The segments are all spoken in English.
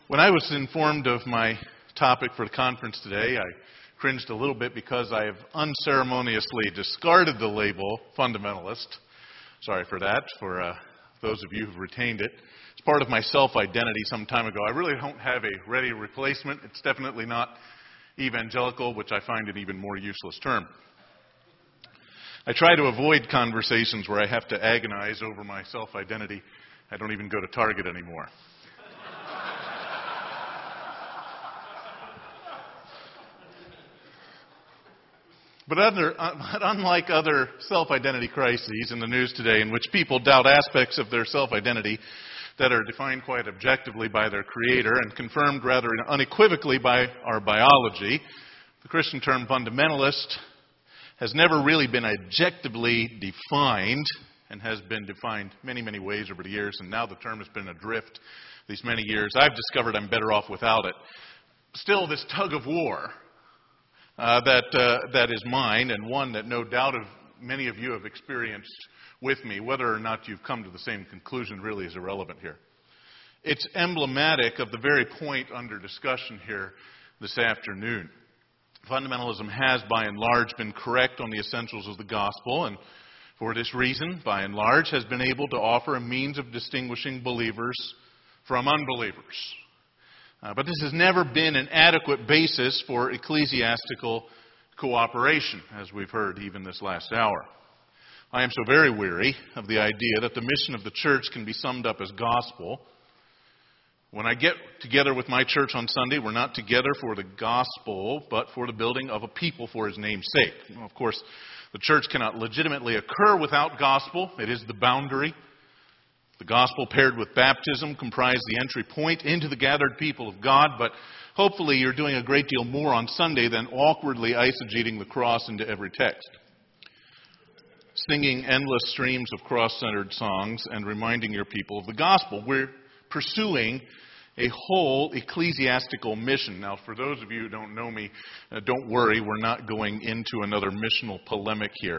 When I was informed of my topic for the conference today, I cringed a little bit because I have unceremoniously discarded the label fundamentalist. Sorry for that, for those of you who've retained it. It's part of my self-identity some time ago. I really don't have a ready replacement. It's definitely not evangelical, which I find an even more useless term. I try to avoid conversations where I have to agonize over my self-identity. I don't even go to Target anymore. But unlike other self-identity crises in the news today, in which people doubt aspects of their self-identity that are defined quite objectively by their creator and confirmed rather unequivocally by our biology, the Christian term fundamentalist has never really been objectively defined and has been defined many, many ways over the years, and now the term has been adrift these many years. I've discovered I'm better off without it. Still, this tug of war that is mine, and one that no doubt many of you have experienced with me, whether or not you've come to the same conclusion really is irrelevant here. It's emblematic of the very point under discussion here this afternoon. Fundamentalism has, by and large, been correct on the essentials of the gospel, and for this reason, by and large, has been able to offer a means of distinguishing believers from unbelievers. But this has never been an adequate basis for ecclesiastical cooperation, as we've heard even this last hour. I am so very weary of the idea that the mission of the church can be summed up as gospel. When I get together with my church on Sunday, we're not together for the gospel, but for the building of a people for His name's sake. Well, of course, the church cannot legitimately occur without gospel. It is the boundary. The gospel paired with baptism comprise the entry point into the gathered people of God, but hopefully you're doing a great deal more on Sunday than awkwardly eisegeting the cross into every text. Singing endless streams of cross-centered songs and reminding your people of the gospel. We're pursuing a whole ecclesiastical mission. Now, for those of you who don't know me, don't worry, we're not going into another missional polemic here.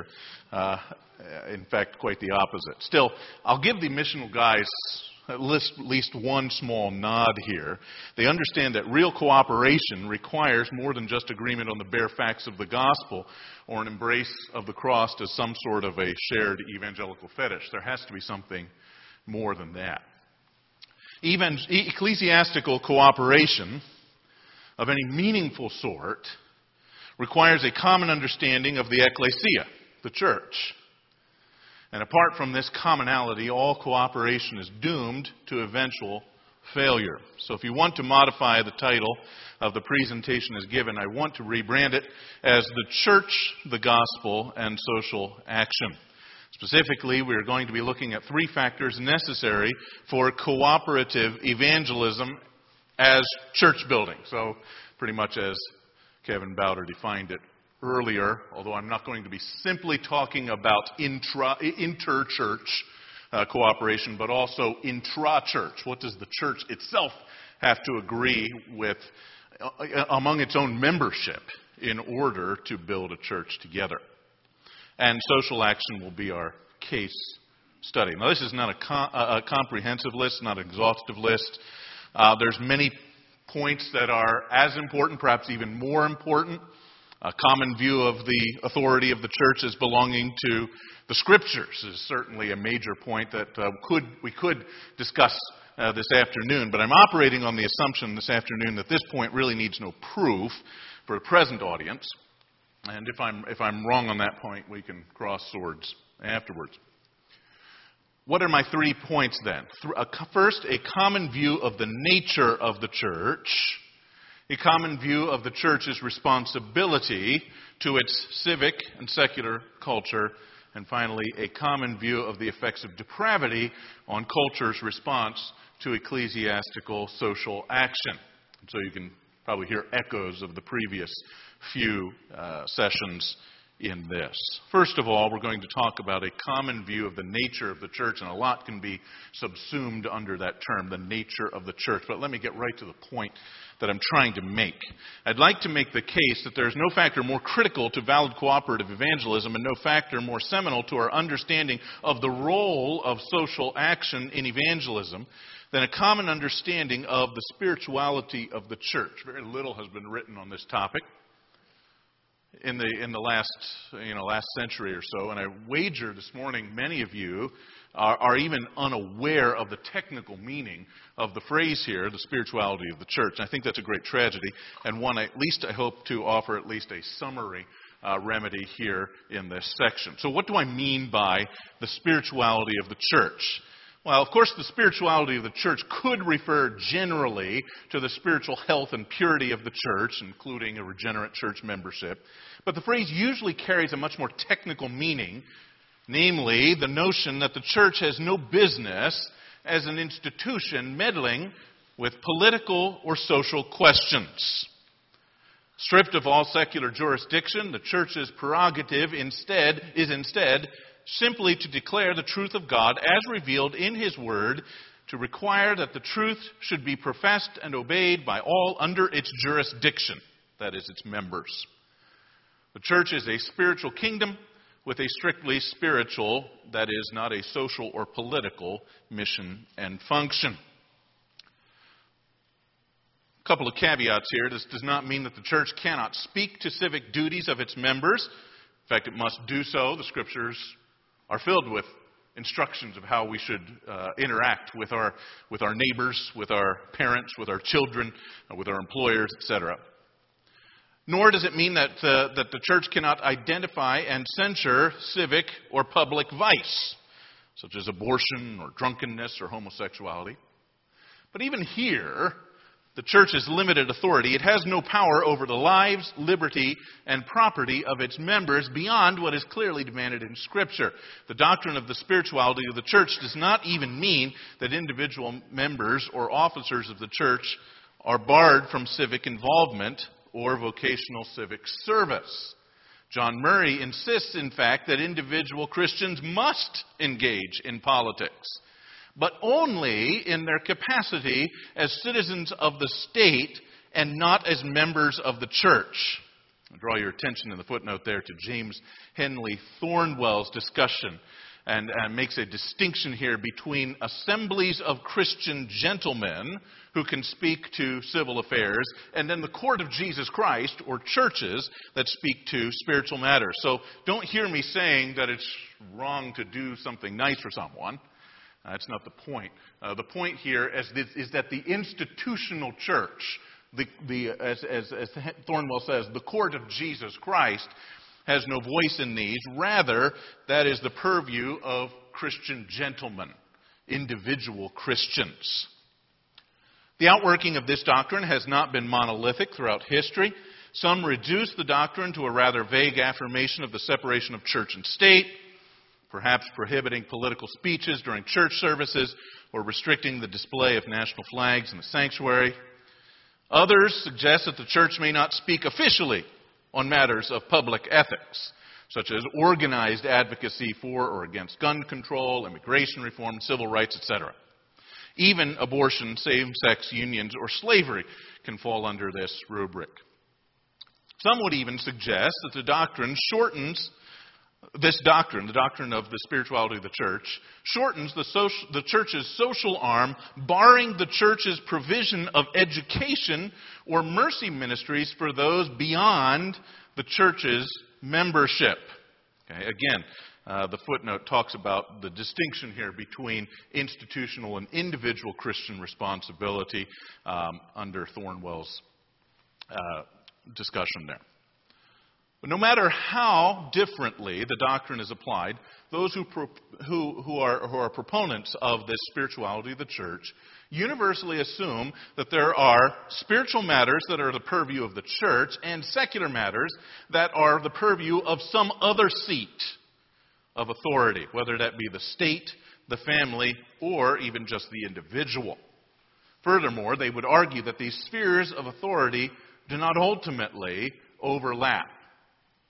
In fact, quite the opposite. Still, I'll give the missional guys at least one small nod here. They understand that real cooperation requires more than just agreement on the bare facts of the gospel or an embrace of the cross as some sort of a shared evangelical fetish. There has to be something more than that. Even ecclesiastical cooperation of any meaningful sort requires a common understanding of the ecclesia, the church. And apart from this commonality, all cooperation is doomed to eventual failure. So if you want to modify the title of the presentation as given, I want to rebrand it as The Church, the Gospel, and Social Action. Specifically, we are going to be looking at three factors necessary for cooperative evangelism as church building. So, pretty much as Kevin Bowder defined it earlier, although I'm not going to be simply talking about inter-church cooperation, but also intra-church. What does the church itself have to agree with among its own membership in order to build a church together? And social action will be our case study. Now, this is not a comprehensive list, not an exhaustive list. There's many points that are as important, perhaps even more important. A common view of the authority of the church as belonging to the Scriptures is certainly a major point that we could discuss this afternoon. But I'm operating on the assumption this afternoon that this point really needs no proof for the present audience. And if I'm wrong on that point, we can cross swords afterwards. What are my 3 points then? First, a common view of the nature of the church, a common view of the church's responsibility to its civic and secular culture, and finally, a common view of the effects of depravity on culture's response to ecclesiastical social action. So you can probably hear echoes of the previous few sessions in this. First of all, we're going to talk about a common view of the nature of the church, and a lot can be subsumed under that term, the nature of the church. But let me get right to the point that I'm trying to make. I'd like to make the case that there is no factor more critical to valid cooperative evangelism and no factor more seminal to our understanding of the role of social action in evangelism than a common understanding of the spirituality of the church. Very little has been written on this topic in the last century or so, and I wager this morning many of you are even unaware of the technical meaning of the phrase here, the spirituality of the church. And I think that's a great tragedy, and one at least I hope to offer at least a summary remedy here in this section. So what do I mean by the spirituality of the church? Well, of course, the spirituality of the church could refer generally to the spiritual health and purity of the church, including a regenerate church membership. But the phrase usually carries a much more technical meaning, namely the notion that the church has no business as an institution meddling with political or social questions. Stripped of all secular jurisdiction, the church's prerogative is instead simply to declare the truth of God as revealed in His Word, to require that the truth should be professed and obeyed by all under its jurisdiction, that is, its members. The church is a spiritual kingdom with a strictly spiritual, that is, not a social or political, mission and function. A couple of caveats here. This does not mean that the church cannot speak to civic duties of its members. In fact, it must do so. The Scriptures are filled with instructions of how we should interact with our neighbors, with our parents, with our children, with our employers, etc. Nor does it mean that the church cannot identify and censure civic or public vice, such as abortion or drunkenness or homosexuality. But even here, the church has limited authority. It has no power over the lives, liberty, and property of its members beyond what is clearly demanded in Scripture. The doctrine of the spirituality of the church does not even mean that individual members or officers of the church are barred from civic involvement or vocational civic service. John Murray insists, in fact, that individual Christians must engage in politics, but only in their capacity as citizens of the state and not as members of the church. I draw your attention in the footnote there to James Henley Thornwell's discussion and makes a distinction here between assemblies of Christian gentlemen who can speak to civil affairs and then the court of Jesus Christ or churches that speak to spiritual matters. So don't hear me saying that it's wrong to do something nice for someone. That's not the point. The point here is that the institutional church, as Thornwell says, the court of Jesus Christ, has no voice in these. Rather, that is the purview of Christian gentlemen, individual Christians. The outworking of this doctrine has not been monolithic throughout history. Some reduce the doctrine to a rather vague affirmation of the separation of church and state, perhaps prohibiting political speeches during church services or restricting the display of national flags in the sanctuary. Others suggest that the church may not speak officially on matters of public ethics, such as organized advocacy for or against gun control, immigration reform, civil rights, etc. Even abortion, same-sex unions, or slavery can fall under this rubric. Some would even suggest that the doctrine shortens this doctrine, the doctrine of the spirituality of the church, shortens the church's social arm, barring the church's provision of education or mercy ministries for those beyond the church's membership. Okay, again, the footnote talks about the distinction here between institutional and individual Christian responsibility under Thornwell's discussion there. But no matter how differently the doctrine is applied, those who are proponents of this spirituality of the church universally assume that there are spiritual matters that are the purview of the church and secular matters that are the purview of some other seat of authority, whether that be the state, the family, or even just the individual. Furthermore, they would argue that these spheres of authority do not ultimately overlap.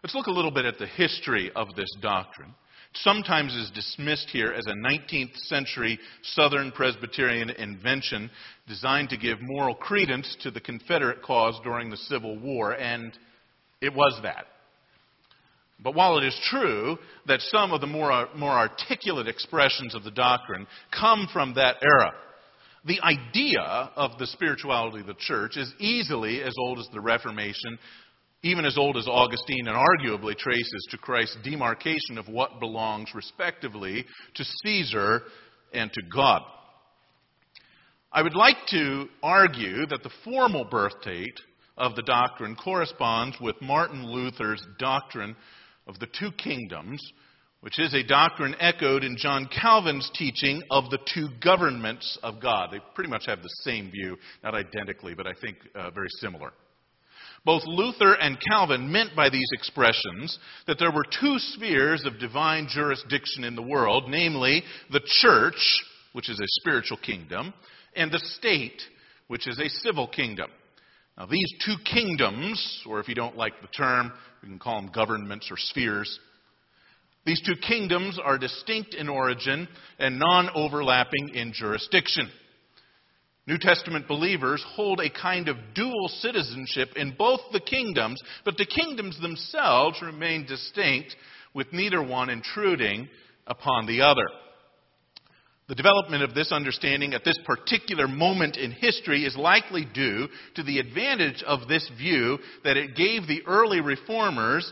Let's look a little bit at the history of this doctrine. It sometimes is dismissed here as a 19th century Southern Presbyterian invention designed to give moral credence to the Confederate cause during the Civil War, and it was that. But while it is true that some of the more articulate expressions of the doctrine come from that era, the idea of the spirituality of the church is easily as old as the Reformation, even as old as Augustine, and arguably traces to Christ's demarcation of what belongs respectively to Caesar and to God. I would like to argue that the formal birth date of the doctrine corresponds with Martin Luther's doctrine of the two kingdoms, which is a doctrine echoed in John Calvin's teaching of the two governments of God. They pretty much have the same view, not identically, but I think very similar. Both Luther and Calvin meant by these expressions that there were two spheres of divine jurisdiction in the world, namely the church, which is a spiritual kingdom, and the state, which is a civil kingdom. Now, these two kingdoms, or if you don't like the term, we can call them governments or spheres. These two kingdoms are distinct in origin and non-overlapping in jurisdiction. New Testament believers hold a kind of dual citizenship in both the kingdoms, but the kingdoms themselves remain distinct, with neither one intruding upon the other. The development of this understanding at this particular moment in history is likely due to the advantage of this view that it gave the early reformers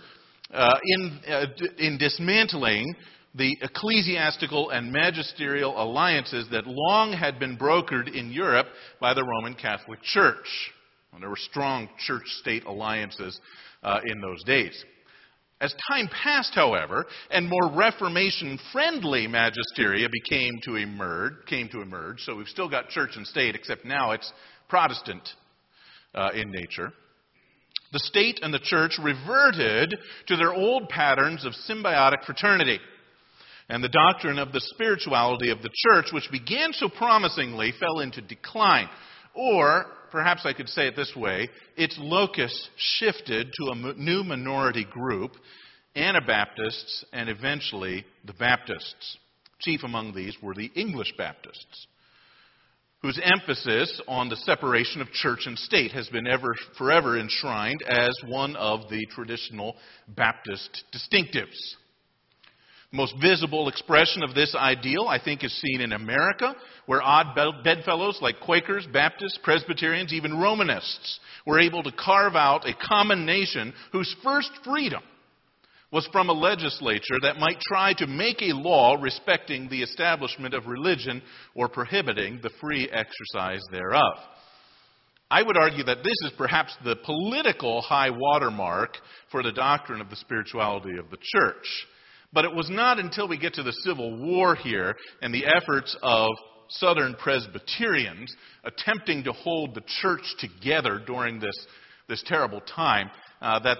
in dismantling the ecclesiastical and magisterial alliances that long had been brokered in Europe by the Roman Catholic Church. There were strong church-state alliances in those days. As time passed, however, and more Reformation-friendly magisteria came to emerge, so we've still got church and state, except now it's Protestant in nature. The state and the church reverted to their old patterns of symbiotic fraternity. And the doctrine of the spirituality of the church, which began so promisingly, fell into decline. Or, perhaps I could say it this way, its locus shifted to a new minority group, Anabaptists, and eventually the Baptists. Chief among these were the English Baptists, whose emphasis on the separation of church and state has been forever enshrined as one of the traditional Baptist distinctives. The most visible expression of this ideal, I think, is seen in America, where odd bedfellows like Quakers, Baptists, Presbyterians, even Romanists were able to carve out a common nation whose first freedom was from a legislature that might try to make a law respecting the establishment of religion or prohibiting the free exercise thereof. I would argue that this is perhaps the political high watermark for the doctrine of the spirituality of the church. But it was not until we get to the Civil War here and the efforts of Southern Presbyterians attempting to hold the church together during this terrible time that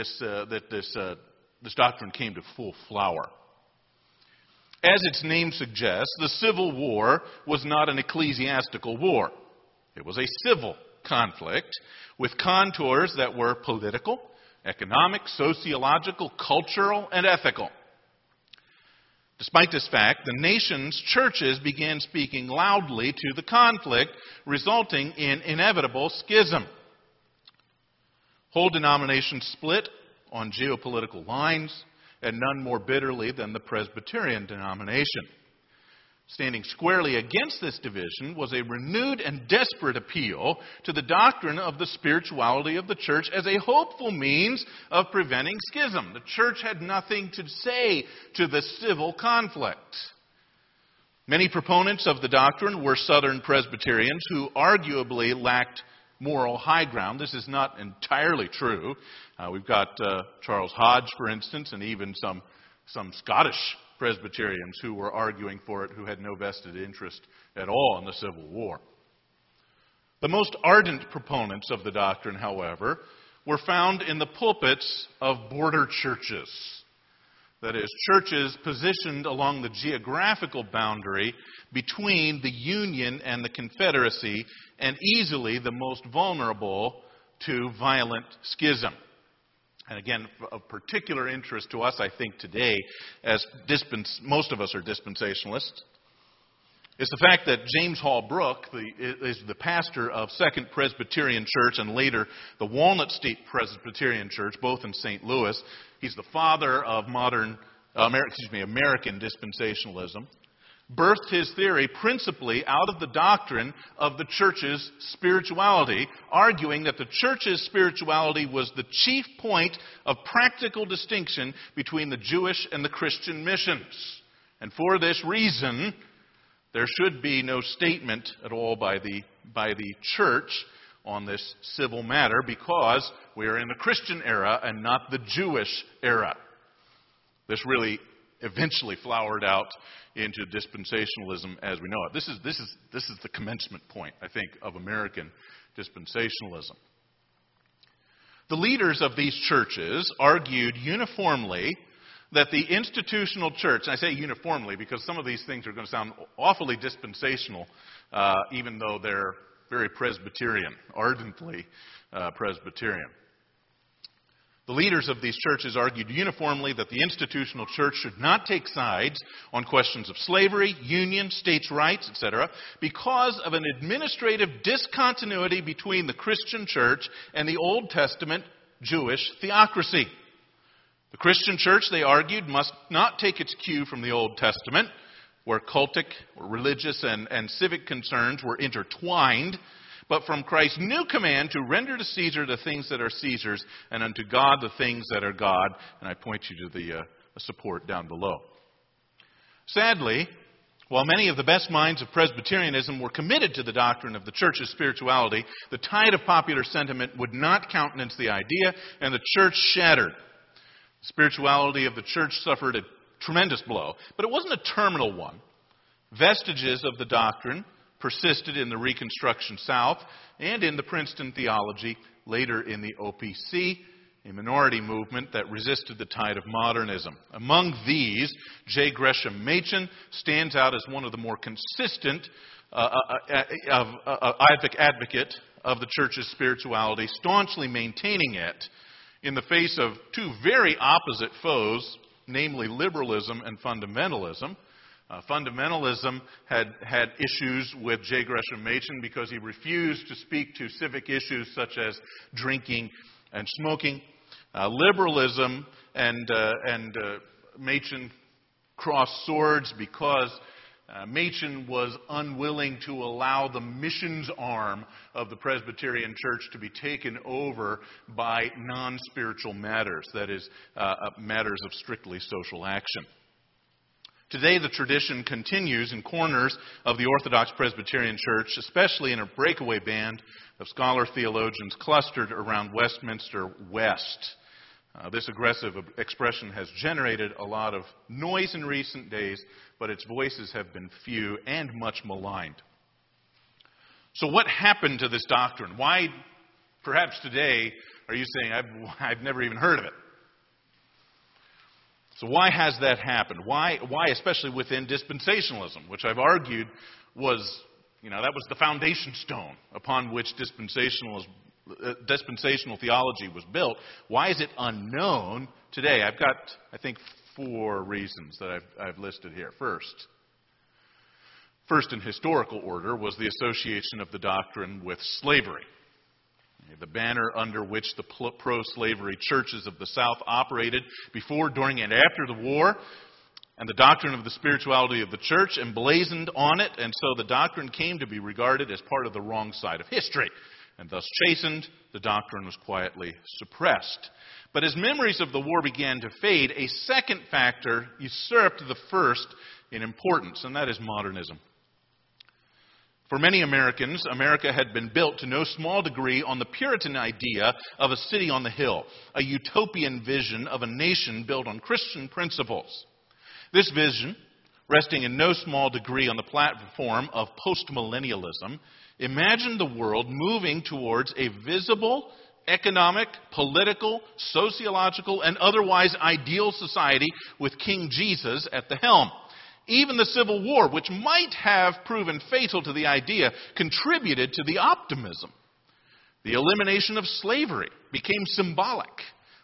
this doctrine came to full flower. As its name suggests, the Civil War was not an ecclesiastical war. It was a civil conflict with contours that were political, economic, sociological, cultural, and ethical. Despite this fact, the nation's churches began speaking loudly to the conflict, resulting in inevitable schism. Whole denominations split on geopolitical lines, and none more bitterly than the Presbyterian denomination. Standing squarely against this division was a renewed and desperate appeal to the doctrine of the spirituality of the church as a hopeful means of preventing schism. The church had nothing to say to the civil conflict. Many proponents of the doctrine were Southern Presbyterians who arguably lacked moral high ground. This is not entirely true. We've got Charles Hodge, for instance, and even some Scottish Presbyterians who were arguing for it who had no vested interest at all in the Civil War. The most ardent proponents of the doctrine, however, were found in the pulpits of border churches. That is, churches positioned along the geographical boundary between the Union and the Confederacy, and easily the most vulnerable to violent schism. and again, of particular interest to us, I think, today, as most of us are dispensationalists, is the fact that James Hall Brooke is the pastor of Second Presbyterian Church and later the Walnut Street Presbyterian Church, both in St. Louis. He's the father of American dispensationalism. Birthed his theory principally out of the doctrine of the church's spirituality, arguing that the church's spirituality was the chief point of practical distinction between the Jewish and the Christian missions. And for this reason, there should be no statement at all by the church on this civil matter, because we are in the Christian era and not the Jewish era. This really eventually flowered out into dispensationalism as we know it. This is the commencement point, I think, of American dispensationalism. The leaders of these churches argued uniformly that the institutional church, and I say uniformly because some of these things are going to sound awfully dispensational, even though they're very Presbyterian, ardently Presbyterian. The leaders of these churches argued uniformly that the institutional church should not take sides on questions of slavery, union, states' rights, etc., because of an administrative discontinuity between the Christian church and the Old Testament Jewish theocracy. The Christian church, they argued, must not take its cue from the Old Testament, where cultic, or religious, and civic concerns were intertwined, but from Christ's new command to render to Caesar the things that are Caesar's, and unto God the things that are God. And I point you to the support down below. Sadly, while many of the best minds of Presbyterianism were committed to the doctrine of the church's spirituality, the tide of popular sentiment would not countenance the idea, and the church shattered. The spirituality of the church suffered a tremendous blow, but it wasn't a terminal one. Vestiges of the doctrine persisted in the Reconstruction South and in the Princeton theology, later in the OPC, a minority movement that resisted the tide of modernism. Among these, J. Gresham Machen stands out as one of the more consistent advocate of the church's spirituality, staunchly maintaining it in the face of two very opposite foes, namely liberalism and fundamentalism. Fundamentalism had issues with J. Gresham Machen because he refused to speak to civic issues such as drinking and smoking. Liberalism and Machen crossed swords because Machen was unwilling to allow the missions arm of the Presbyterian Church to be taken over by non-spiritual matters, that is, matters of strictly social action. Today, the tradition continues in corners of the Orthodox Presbyterian Church, especially in a breakaway band of scholar theologians clustered around Westminster West. This aggressive expression has generated a lot of noise in recent days, but its voices have been few and much maligned. So what happened to this doctrine? Why, perhaps today, are you saying, I've never even heard of it? So why has that happened? Why especially within dispensationalism, which I've argued was, that was the foundation stone upon which dispensational theology was built. Why is it unknown today? I've got, I think, 4 reasons that I've listed here. First in historical order was the association of the doctrine with slavery. The banner under which the pro-slavery churches of the South operated before, during, and after the war, and the doctrine of the spirituality of the church emblazoned on it, and so the doctrine came to be regarded as part of the wrong side of history. And thus chastened, the doctrine was quietly suppressed. But as memories of the war began to fade, a second factor usurped the first in importance, and that is modernism. For many Americans, America had been built to no small degree on the Puritan idea of a city on the hill, a utopian vision of a nation built on Christian principles. This vision, resting in no small degree on the platform of postmillennialism, imagined the world moving towards a visible, economic, political, sociological, and otherwise ideal society with King Jesus at the helm. Even the Civil War, which might have proven fatal to the idea, contributed to the optimism. The elimination of slavery became symbolic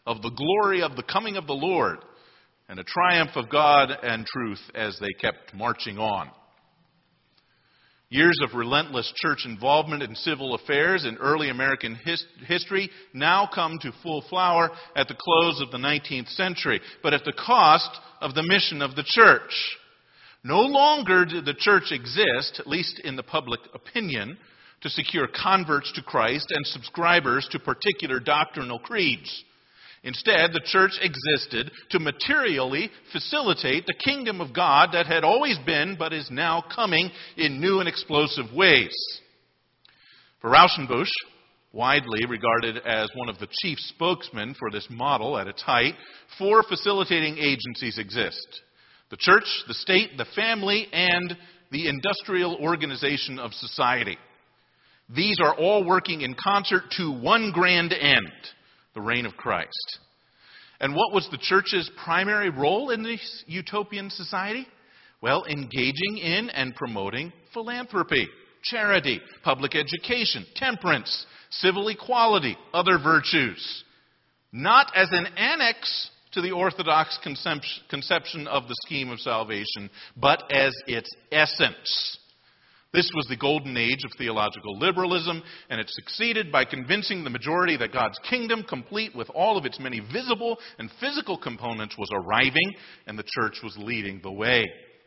of the glory of the coming of the Lord, and a triumph of God and truth as they kept marching on. Years of relentless church involvement in civil affairs in early American history now come to full flower at the close of the 19th century, but at the cost of the mission of the church. No longer did the church exist, at least in the public opinion, to secure converts to Christ and subscribers to particular doctrinal creeds. Instead, the church existed to materially facilitate the kingdom of God that had always been but is now coming in new and explosive ways. For Rauschenbusch, widely regarded as one of the chief spokesmen for this model at its height, 4 facilitating agencies exist: the church, the state, the family, and the industrial organization of society. These are all working in concert to one grand end: the reign of Christ. And what was the church's primary role in this utopian society? Well, engaging in and promoting philanthropy, charity, public education, temperance, civil equality, other virtues. Not as an annex to the orthodox conception of the scheme of salvation, but as its essence. This was the golden age of theological liberalism, and it succeeded by convincing the majority that God's kingdom, complete with all of its many visible and physical components, was arriving, and the church was leading the way.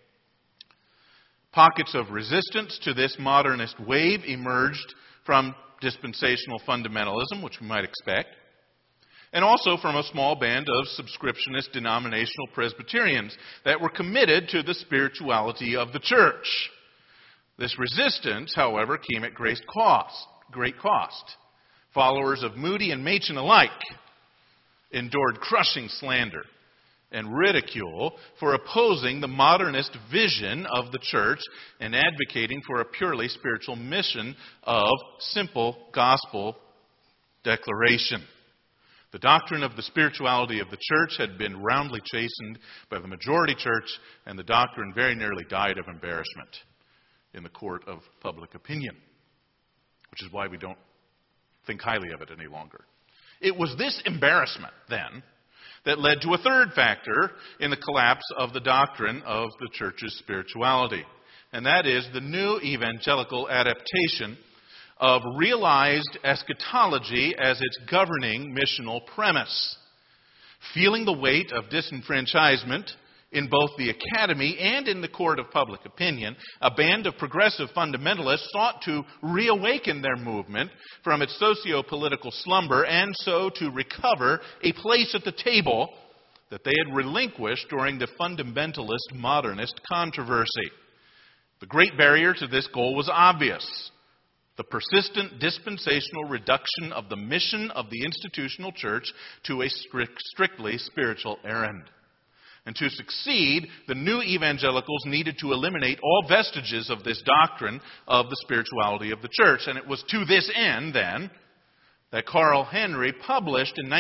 Pockets of resistance to this modernist wave emerged from dispensational fundamentalism, which we might expect, and also from a small band of subscriptionist denominational Presbyterians that were committed to the spirituality of the church. This resistance, however, came at great cost. Followers of Moody and Machen alike endured crushing slander and ridicule for opposing the modernist vision of the church and advocating for a purely spiritual mission of simple gospel declaration. The doctrine of the spirituality of the church had been roundly chastened by the majority church, and the doctrine very nearly died of embarrassment in the court of public opinion, which is why we don't think highly of it any longer. It was this embarrassment, then, that led to a third factor in the collapse of the doctrine of the church's spirituality, and that is the new evangelical adaptation of realized eschatology as its governing missional premise. Feeling the weight of disenfranchisement in both the academy and in the court of public opinion, a band of progressive fundamentalists sought to reawaken their movement from its socio-political slumber and so to recover a place at the table that they had relinquished during the fundamentalist modernist controversy. The great barrier to this goal was obvious: the persistent dispensational reduction of the mission of the institutional church to a strictly spiritual errand. And to succeed, the new evangelicals needed to eliminate all vestiges of this doctrine of the spirituality of the church. And it was to this end, then, that Carl Henry published in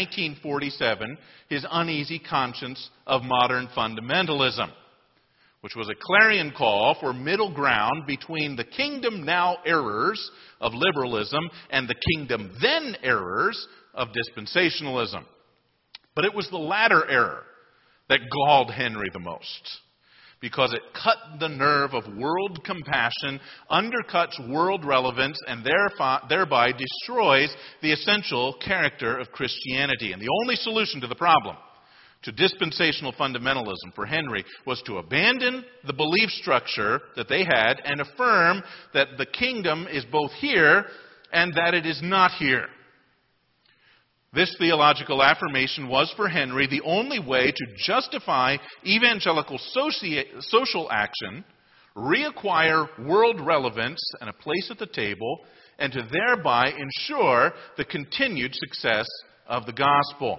1947 his Uneasy Conscience of Modern Fundamentalism, which was a clarion call for middle ground between the kingdom now errors of liberalism and the kingdom then errors of dispensationalism. But it was the latter error that galled Henry the most, because it cut the nerve of world compassion, undercuts world relevance, and thereby destroys the essential character of Christianity. And the only solution to the problem, to dispensational fundamentalism for Henry, was to abandon the belief structure that they had and affirm that the kingdom is both here and that it is not here. This theological affirmation was for Henry the only way to justify evangelical social action, reacquire world relevance and a place at the table, and to thereby ensure the continued success of the gospel.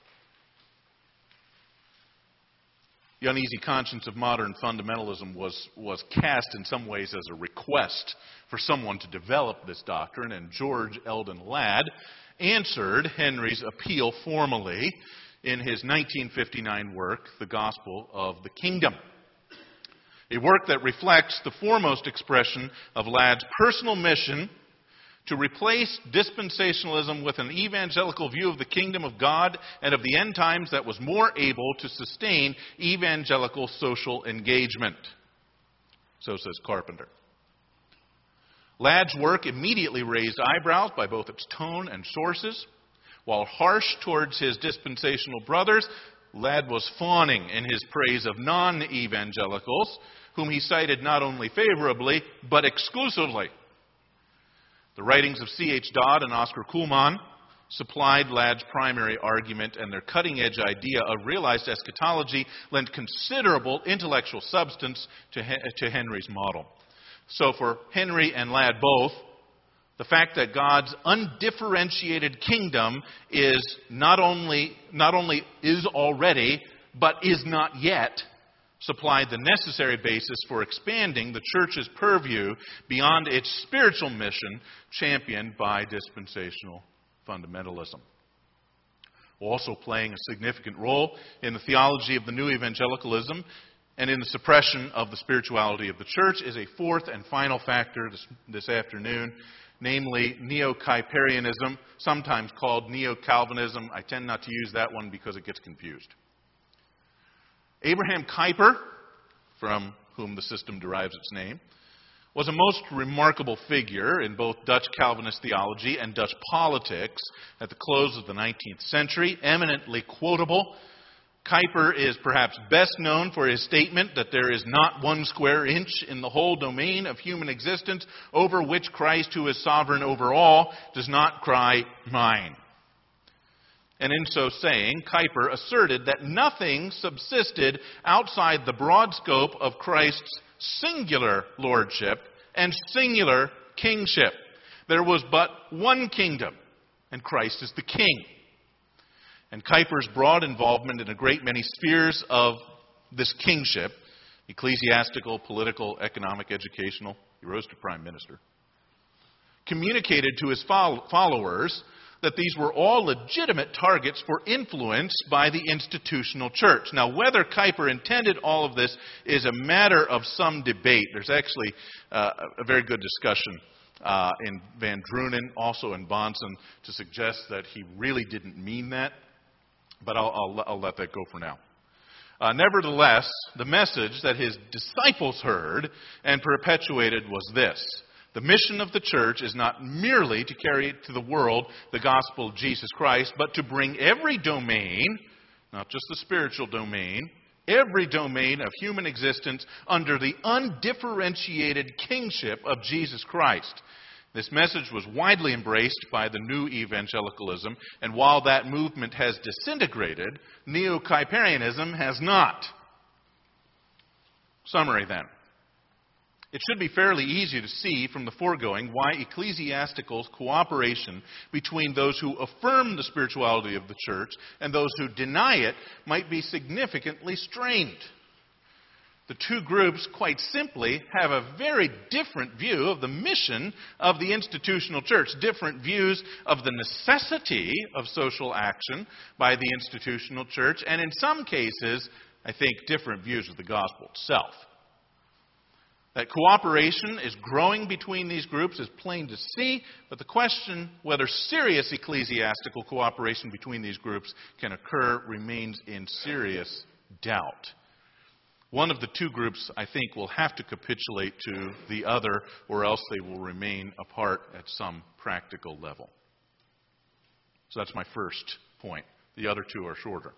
The Uneasy Conscience of Modern Fundamentalism was cast in some ways as a request for someone to develop this doctrine, and George Eldon Ladd answered Henry's appeal formally in his 1959 work, The Gospel of the Kingdom, a work that reflects the foremost expression of Ladd's personal mission to replace dispensationalism with an evangelical view of the kingdom of God and of the end times that was more able to sustain evangelical social engagement. So says Carpenter. Ladd's work immediately raised eyebrows by both its tone and sources. While harsh towards his dispensational brothers, Ladd was fawning in his praise of non-evangelicals, whom he cited not only favorably, but exclusively. The writings of C.H. Dodd and Oscar Kuhlman supplied Ladd's primary argument, and their cutting-edge idea of realized eschatology lent considerable intellectual substance to Henry's model. So for Henry and Ladd both, the fact that God's undifferentiated kingdom is not only is already, but is not yet, supplied the necessary basis for expanding the church's purview beyond its spiritual mission championed by dispensational fundamentalism. Also playing a significant role in the theology of the new evangelicalism and in the suppression of the spirituality of the church is a fourth and final factor this afternoon, namely Neo-Kuyperianism, sometimes called Neo-Calvinism. I tend not to use that one because it gets confused. Abraham Kuyper, from whom the system derives its name, was a most remarkable figure in both Dutch Calvinist theology and Dutch politics at the close of the 19th century, eminently quotable. Kuyper is perhaps best known for his statement that there is not one square inch in the whole domain of human existence over which Christ, who is sovereign over all, does not cry, mine. And in so saying, Kuyper asserted that nothing subsisted outside the broad scope of Christ's singular lordship and singular kingship. There was but one kingdom, and Christ is the king. And Kuyper's broad involvement in a great many spheres of this kingship, ecclesiastical, political, economic, educational, he rose to prime minister, communicated to his followers that these were all legitimate targets for influence by the institutional church. Now, whether Kuyper intended all of this is a matter of some debate. There's actually a very good discussion in Van Drunen, also in Bahnsen, to suggest that he really didn't mean that. But I'll let that go for now. Nevertheless, the message that his disciples heard and perpetuated was this: the mission of the church is not merely to carry to the world the gospel of Jesus Christ, but to bring every domain, not just the spiritual domain, every domain of human existence under the undifferentiated kingship of Jesus Christ. This message was widely embraced by the new evangelicalism, and while that movement has disintegrated, Neo-Kuyperianism has not. Summary then. It should be fairly easy to see from the foregoing why ecclesiastical cooperation between those who affirm the spirituality of the church and those who deny it might be significantly strained. The two groups, quite simply, have a very different view of the mission of the institutional church, different views of the necessity of social action by the institutional church, and in some cases, I think, different views of the gospel itself. That cooperation is growing between these groups is plain to see, but the question whether serious ecclesiastical cooperation between these groups can occur remains in serious doubt. One of the two groups, I think, will have to capitulate to the other, or else they will remain apart at some practical level. So that's my first point. The other two are shorter.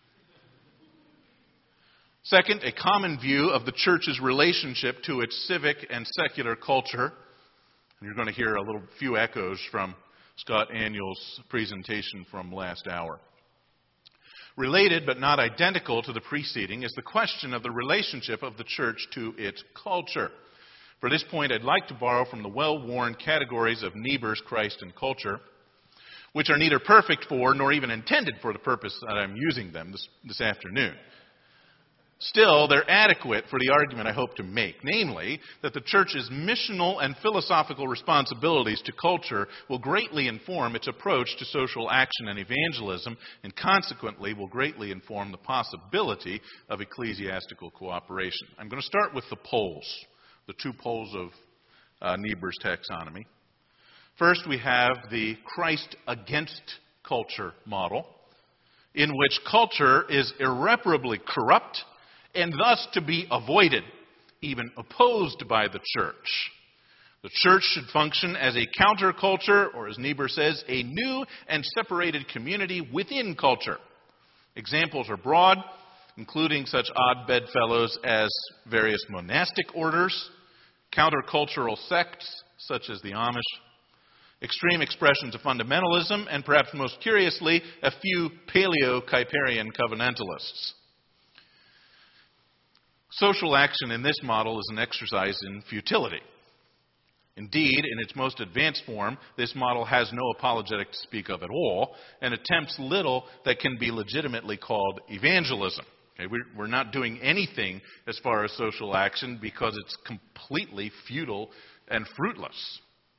Second, a common view of the church's relationship to its civic and secular culture. And you're going to hear a few echoes from Scott Aniel's presentation from last hour. Related but not identical to the preceding is the question of the relationship of the church to its culture. For this point, I'd like to borrow from the well-worn categories of Niebuhr's Christ and culture, which are neither perfect for nor even intended for the purpose that I'm using them this afternoon. Still, they're adequate for the argument I hope to make, namely, that the church's missional and philosophical responsibilities to culture will greatly inform its approach to social action and evangelism, and consequently will greatly inform the possibility of ecclesiastical cooperation. I'm going to start with the poles, the two poles of Niebuhr's taxonomy. First, we have the Christ against culture model, in which culture is irreparably corrupt and thus to be avoided, even opposed by the church. The church should function as a counterculture, or as Niebuhr says, a new and separated community within culture. Examples are broad, including such odd bedfellows as various monastic orders, countercultural sects such as the Amish, extreme expressions of fundamentalism, and perhaps most curiously, a few Paleo-Kuyperian covenantalists. Social action in this model is an exercise in futility. Indeed, in its most advanced form, this model has no apologetic to speak of at all and attempts little that can be legitimately called evangelism. Okay, we're not doing anything as far as social action because it's completely futile and fruitless.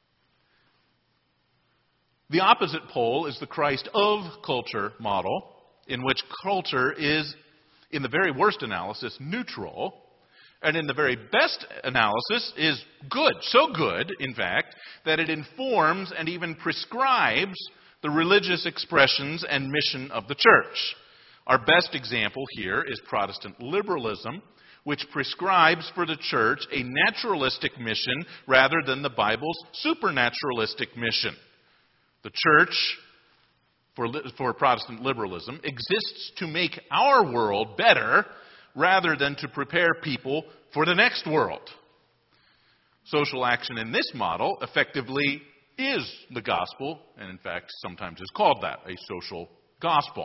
The opposite pole is the Christ of culture model, in which culture is, in the very worst analysis, neutral, and in the very best analysis is good. So good, in fact, that it informs and even prescribes the religious expressions and mission of the church. Our best example here is Protestant liberalism, which prescribes for the church a naturalistic mission rather than the Bible's supernaturalistic mission. The church, for Protestant liberalism, exists to make our world better rather than to prepare people for the next world. Social action in this model effectively is the gospel, and in fact sometimes is called that, a social gospel.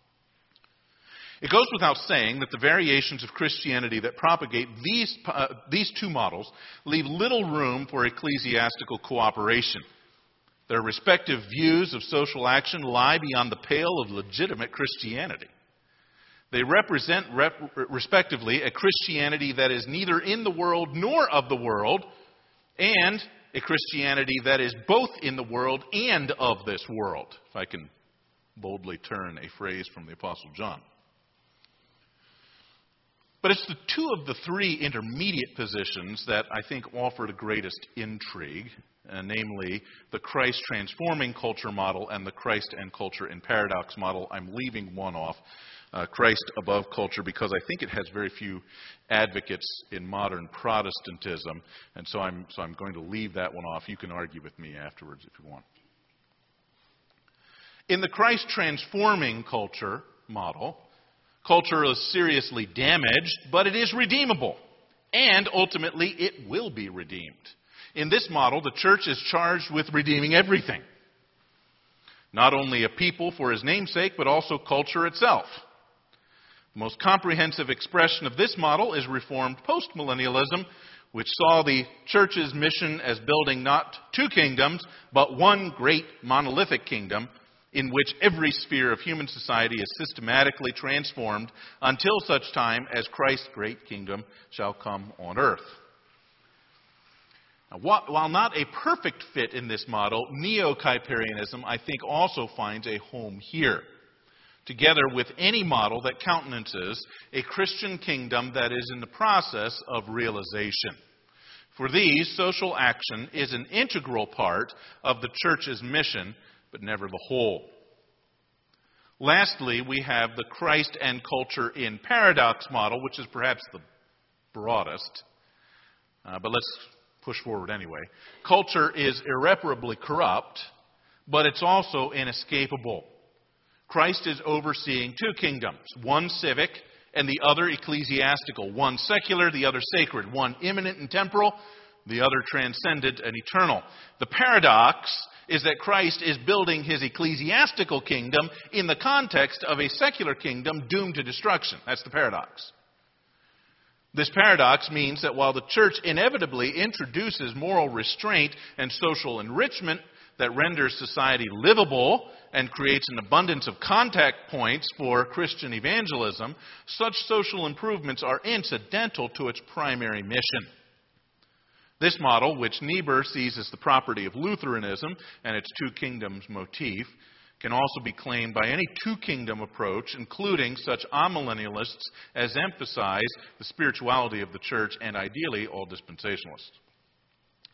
It goes without saying that the variations of Christianity that propagate these two models leave little room for ecclesiastical cooperation. Their respective views of social action lie beyond the pale of legitimate Christianity. They represent, respectively, a Christianity that is neither in the world nor of the world, and a Christianity that is both in the world and of this world, if I can boldly turn a phrase from the Apostle John. But it's the two of the three intermediate positions that I think offer the greatest intrigue, namely the Christ transforming culture model and the Christ and culture in paradox model. I'm leaving one off, Christ above culture, because I think it has very few advocates in modern Protestantism, and so I'm going to leave that one off. You can argue with me afterwards if you want. In the Christ transforming culture model, culture is seriously damaged, but it is redeemable, and ultimately it will be redeemed. In this model, the church is charged with redeeming everything. Not only a people for his namesake, but also culture itself. The most comprehensive expression of this model is Reformed postmillennialism, which saw the church's mission as building not two kingdoms, but one great monolithic kingdom in which every sphere of human society is systematically transformed until such time as Christ's great kingdom shall come on earth. Now, while not a perfect fit in this model, Neo-Kuyperianism, I think, also finds a home here, together with any model that countenances a Christian kingdom that is in the process of realization. For these, social action is an integral part of the church's mission, but never the whole. Lastly, we have the Christ and culture in paradox model, which is perhaps the broadest, but let's push forward anyway. Culture is irreparably corrupt, but it's also inescapable. Christ is overseeing two kingdoms, one civic and the other ecclesiastical, one secular, the other sacred, one immanent and temporal, the other transcendent and eternal. The paradox is that Christ is building his ecclesiastical kingdom in the context of a secular kingdom doomed to destruction. That's the paradox. This paradox means that while the church inevitably introduces moral restraint and social enrichment that renders society livable and creates an abundance of contact points for Christian evangelism, such social improvements are incidental to its primary mission. This model, which Niebuhr sees as the property of Lutheranism and its two kingdoms motif, can also be claimed by any two-kingdom approach, including such amillennialists as emphasize the spirituality of the church and ideally all dispensationalists.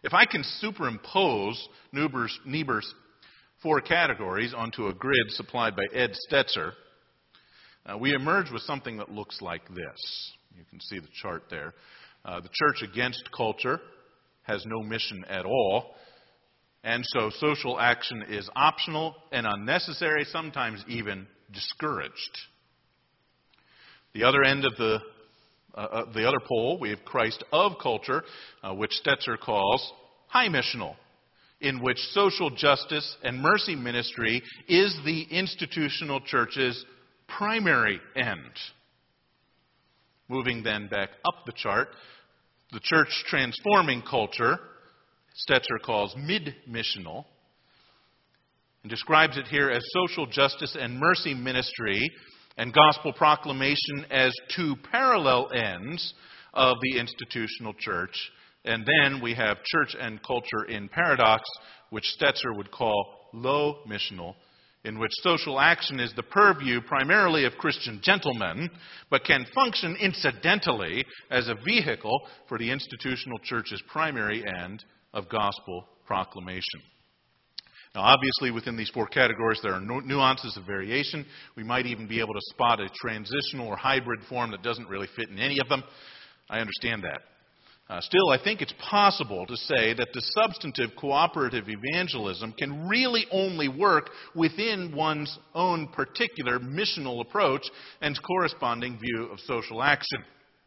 If I can superimpose Niebuhr's 4 categories onto a grid supplied by Ed Stetzer, we emerge with something that looks like this. You can see the chart there. The church against culture has no mission at all, and so social action is optional and unnecessary, sometimes even discouraged. The other end of the other pole, we have Christ of culture, which Stetzer calls high missional, in which social justice and mercy ministry is the institutional church's primary end. Moving then back up the chart, the church transforming culture, Stetzer calls mid-missional, and describes it here as social justice and mercy ministry and gospel proclamation as 2 parallel ends of the institutional church. And then we have church and culture in paradox, which Stetzer would call low missional, in which social action is the purview primarily of Christian gentlemen, but can function incidentally as a vehicle for the institutional church's primary end of gospel proclamation. Now, obviously, within these 4 categories, there are nuances of variation. We might even be able to spot a transitional or hybrid form that doesn't really fit in any of them. I understand that. Still, I think it's possible to say that the substantive cooperative evangelism can really only work within one's own particular missional approach and corresponding view of social action.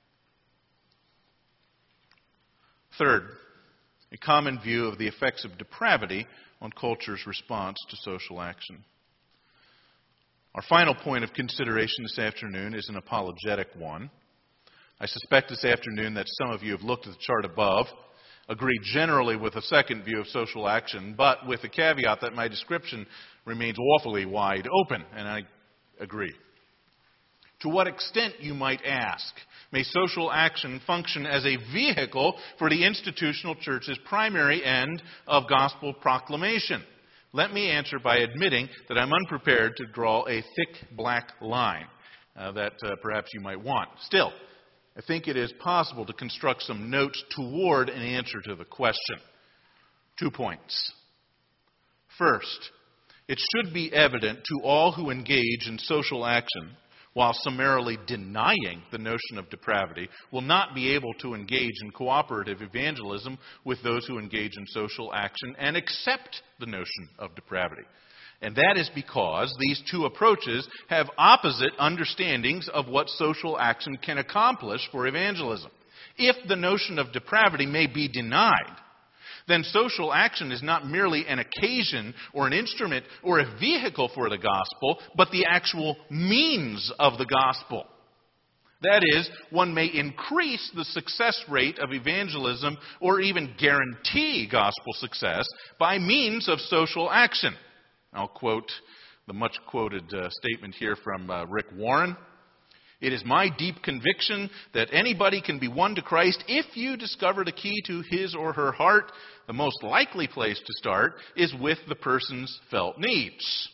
Third, a common view of the effects of depravity on culture's response to social action. Our final point of consideration this afternoon is an apologetic one. I suspect this afternoon that some of you have looked at the chart above, agree generally with a second view of social action, but with the caveat that my description remains awfully wide open, and I agree. To what extent, you might ask, may social action function as a vehicle for the institutional church's primary end of gospel proclamation? Let me answer by admitting that I'm unprepared to draw a thick black line that perhaps you might want. Still, I think it is possible to construct some notes toward an answer to the question. 2 points. First, it should be evident to all who engage in social action, while summarily denying the notion of depravity, will not be able to engage in cooperative evangelism with those who engage in social action and accept the notion of depravity. And that is because these 2 approaches have opposite understandings of what social action can accomplish for evangelism. If the notion of depravity may be denied, then social action is not merely an occasion or an instrument or a vehicle for the gospel, but the actual means of the gospel. That is, one may increase the success rate of evangelism or even guarantee gospel success by means of social action. I'll quote the much-quoted statement here from Rick Warren. It is my deep conviction that anybody can be won to Christ if you discover the key to his or her heart. The most likely place to start is with the person's felt needs.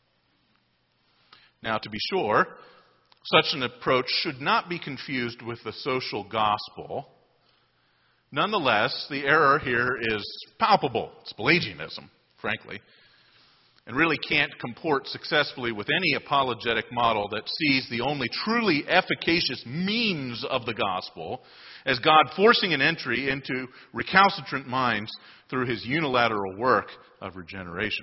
Now, to be sure, such an approach should not be confused with the social gospel. Nonetheless, the error here is palpable. It's Pelagianism, frankly, and really can't comport successfully with any apologetic model that sees the only truly efficacious means of the gospel as God forcing an entry into recalcitrant minds through his unilateral work of regeneration.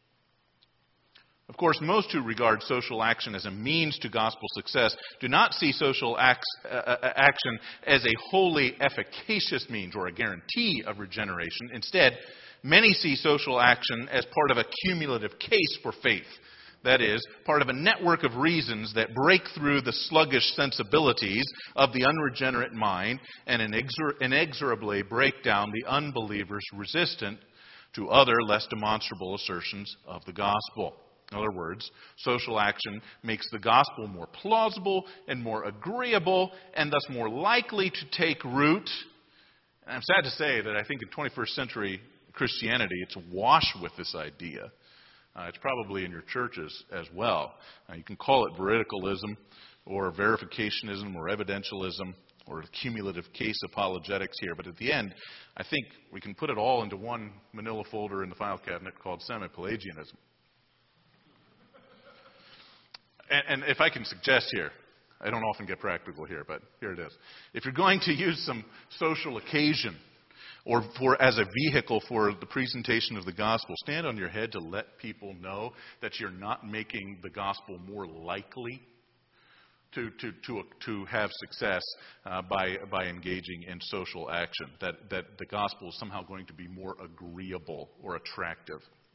Of course, most who regard social action as a means to gospel success do not see social action as a wholly efficacious means or a guarantee of regeneration. Instead, many see social action as part of a cumulative case for faith. That is, part of a network of reasons that break through the sluggish sensibilities of the unregenerate mind and inexorably break down the unbeliever's resistance to other less demonstrable assertions of the gospel. In other words, social action makes the gospel more plausible and more agreeable and thus more likely to take root. And I'm sad to say that I think in 21st century Christianity, it's awash with this idea. It's probably in your churches as well. You can call it veridicalism or verificationism or evidentialism. or cumulative case apologetics here, but at the end, I think we can put it all into one manila folder in the file cabinet called semi-Pelagianism. And if I can suggest here, I don't often get practical here, but here it is. If you're going to use some social occasion or as a vehicle for the presentation of the gospel, stand on your head to let people know that you're not making the gospel more likely to have success by engaging in social action, that the gospel is somehow going to be more agreeable or attractive.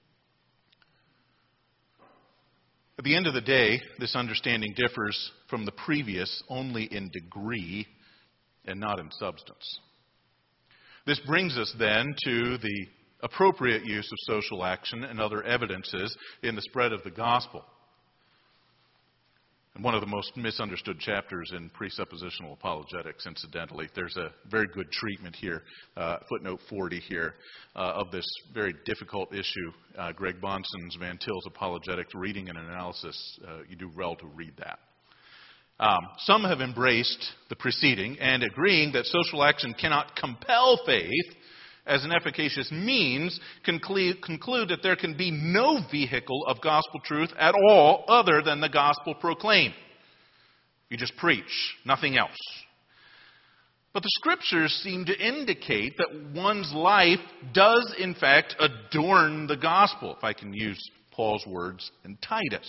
At the end of the day, this understanding differs from the previous only in degree and not in substance. This brings us then to the appropriate use of social action and other evidences in the spread of the gospel. And one of the most misunderstood chapters in presuppositional apologetics, incidentally. There's a very good treatment here, footnote 40 here, of this very difficult issue. Greg Bonson's Van Til's Apologetics, Reading and Analysis. You do well to read that. Some have embraced the preceding and agreeing that social action cannot compel faith as an efficacious means, conclude that there can be no vehicle of gospel truth at all other than the gospel proclaimed. You just preach, nothing else. But the scriptures seem to indicate that one's life does in fact adorn the gospel, if I can use Paul's words in Titus.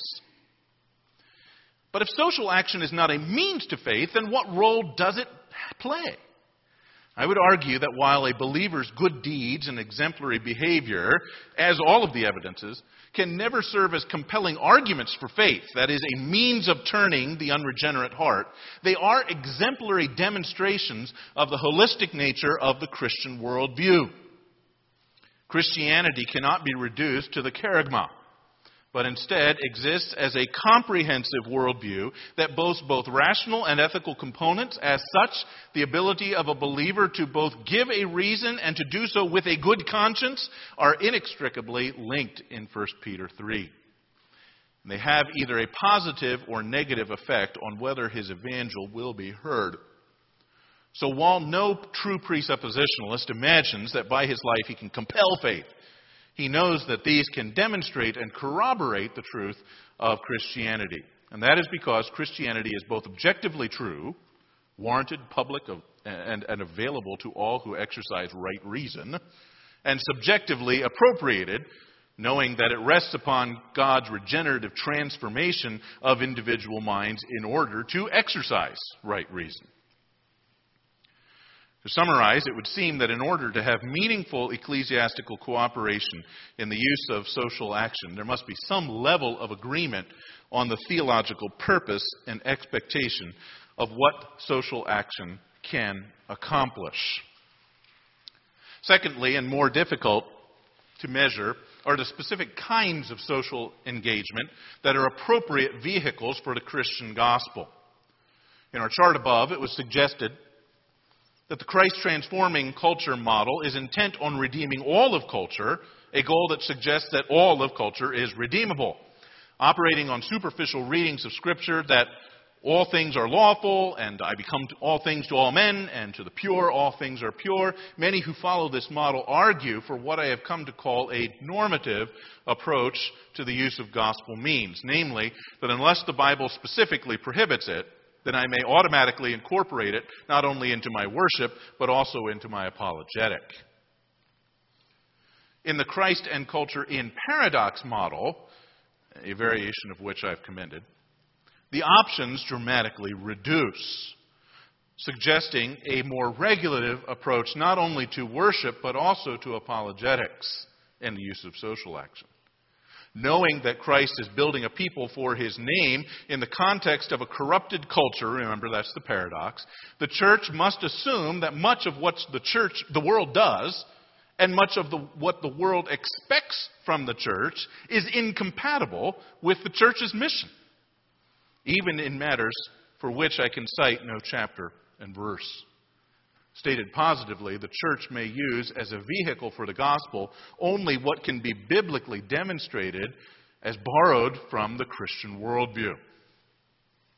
But if social action is not a means to faith, then what role does it play? I would argue that while a believer's good deeds and exemplary behavior, as all of the evidences, can never serve as compelling arguments for faith, that is, a means of turning the unregenerate heart, they are exemplary demonstrations of the holistic nature of the Christian worldview. Christianity cannot be reduced to the kerygma, but instead exists as a comprehensive worldview that boasts both rational and ethical components. As such, the ability of a believer to both give a reason and to do so with a good conscience are inextricably linked in 1 Peter 3. And they have either a positive or negative effect on whether his evangel will be heard. So while no true presuppositionalist imagines that by his life he can compel faith, he knows that these can demonstrate and corroborate the truth of Christianity. And that is because Christianity is both objectively true, warranted, public, and available to all who exercise right reason, and subjectively appropriated, knowing that it rests upon God's regenerative transformation of individual minds in order to exercise right reason. To summarize, it would seem that in order to have meaningful ecclesiastical cooperation in the use of social action, there must be some level of agreement on the theological purpose and expectation of what social action can accomplish. Secondly, and more difficult to measure, are the specific kinds of social engagement that are appropriate vehicles for the Christian gospel. In our chart above, it was suggested that the Christ-transforming culture model is intent on redeeming all of culture, a goal that suggests that all of culture is redeemable. Operating on superficial readings of Scripture that all things are lawful, and I become all things to all men, and to the pure all things are pure. Many who follow this model argue for what I have come to call a normative approach to the use of gospel means, namely, that unless the Bible specifically prohibits it, then I may automatically incorporate it not only into my worship, but also into my apologetic. In the Christ and culture in paradox model, a variation of which I've commended, the options dramatically reduce, suggesting a more regulative approach not only to worship, but also to apologetics and the use of social action. Knowing that Christ is building a people for his name in the context of a corrupted culture, remember that's the paradox, the church must assume that much of what the world does, and much of what the world expects from the church is incompatible with the church's mission, even in matters for which I can cite no chapter and verse. Stated positively, the church may use as a vehicle for the gospel only what can be biblically demonstrated as borrowed from the Christian worldview.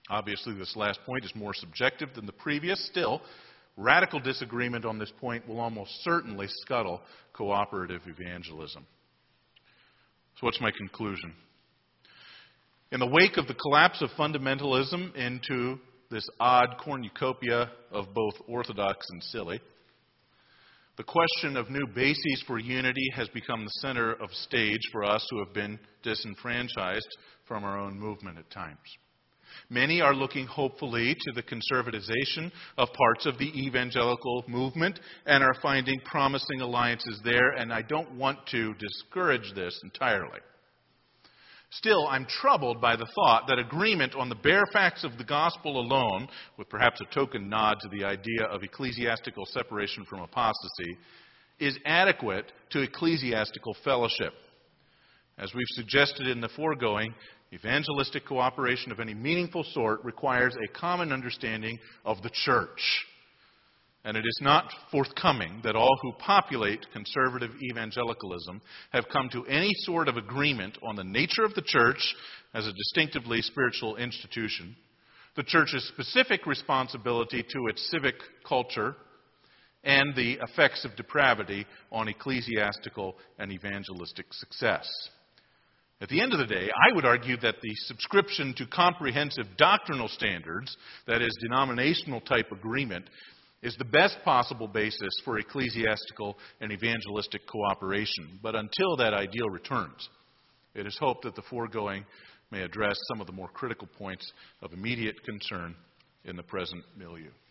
Obviously, this last point is more subjective than the previous. Still, radical disagreement on this point will almost certainly scuttle cooperative evangelism. So what's my conclusion? In the wake of the collapse of fundamentalism into this odd cornucopia of both orthodox and silly, the question of new bases for unity has become the center of stage for us who have been disenfranchised from our own movement at times. Many are looking hopefully to the conservatization of parts of the evangelical movement and are finding promising alliances there, and I don't want to discourage this entirely. Still, I'm troubled by the thought that agreement on the bare facts of the gospel alone, with perhaps a token nod to the idea of ecclesiastical separation from apostasy, is adequate to ecclesiastical fellowship. As we've suggested in the foregoing, evangelistic cooperation of any meaningful sort requires a common understanding of the church. And it is not forthcoming that all who populate conservative evangelicalism have come to any sort of agreement on the nature of the church as a distinctively spiritual institution, the church's specific responsibility to its civic culture, and the effects of depravity on ecclesiastical and evangelistic success. At the end of the day, I would argue that the subscription to comprehensive doctrinal standards, that is, denominational type agreement, is the best possible basis for ecclesiastical and evangelistic cooperation. But until that ideal returns, it is hoped that the foregoing may address some of the more critical points of immediate concern in the present milieu.